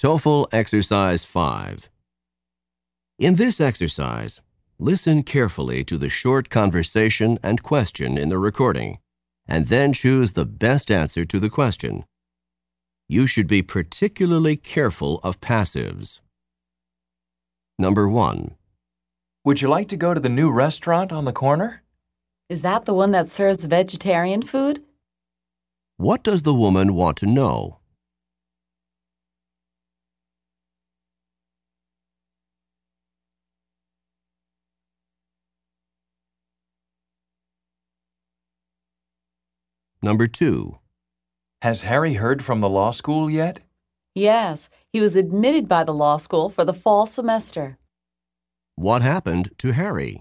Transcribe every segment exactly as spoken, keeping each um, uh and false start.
TOEFL Exercise five. In this exercise, listen carefully to the short conversation and question in the recording, and then choose the best answer to the question. You should be particularly careful of passives. Number one. Would you like to go to the new restaurant on the corner? Is that the one that serves vegetarian food? What does the woman want to know? Number two. Has Harry heard from the law school yet? Yes, he was admitted by the law school for the fall semester. What happened to Harry?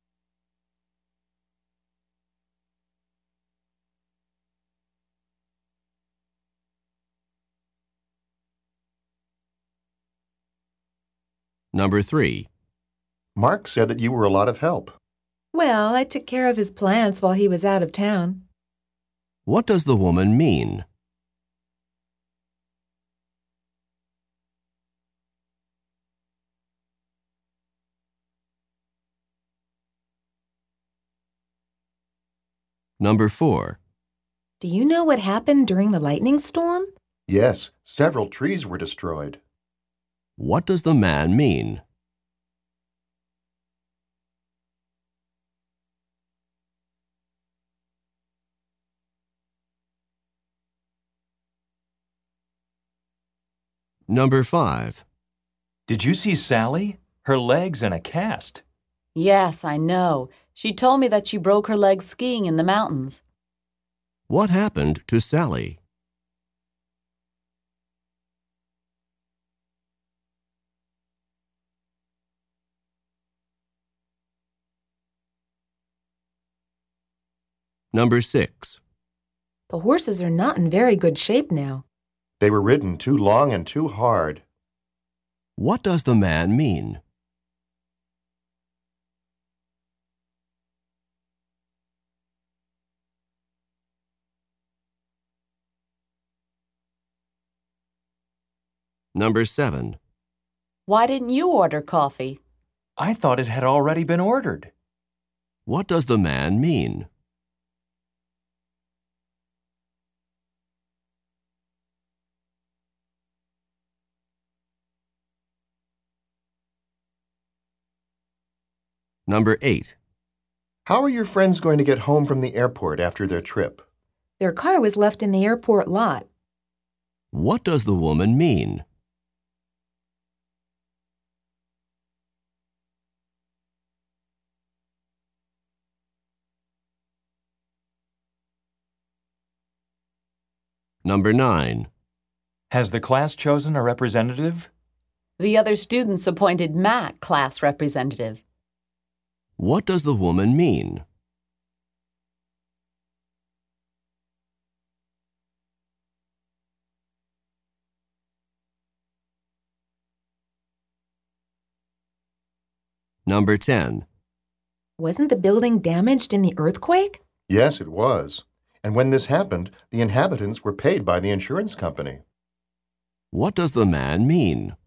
Number three. Mark said that you were a lot of help. Well, I took care of his plants while he was out of town. What does the woman mean? Number four. Do you know what happened during the lightning storm? Yes, several trees were destroyed. What does the man mean? Number five. Did you see Sally? Her leg's in a cast. Yes, I know. She told me that she broke her leg skiing in the mountains. What happened to Sally? Number six. The horses are not in very good shape now. They were ridden too long and too hard. What does the man mean? Number seven. Why didn't you order coffee? I thought it had already been ordered. What does the man mean? Number eight. How are your friends going to get home from the airport after their trip? Their car was left in the airport lot. What does the woman mean? Number nine. Has the class chosen a representative? The other students appointed Matt class representative. What does the woman mean? Number ten. Wasn't the building damaged in the earthquake? Yes, it was. And when this happened, the inhabitants were paid by the insurance company. What does the man mean?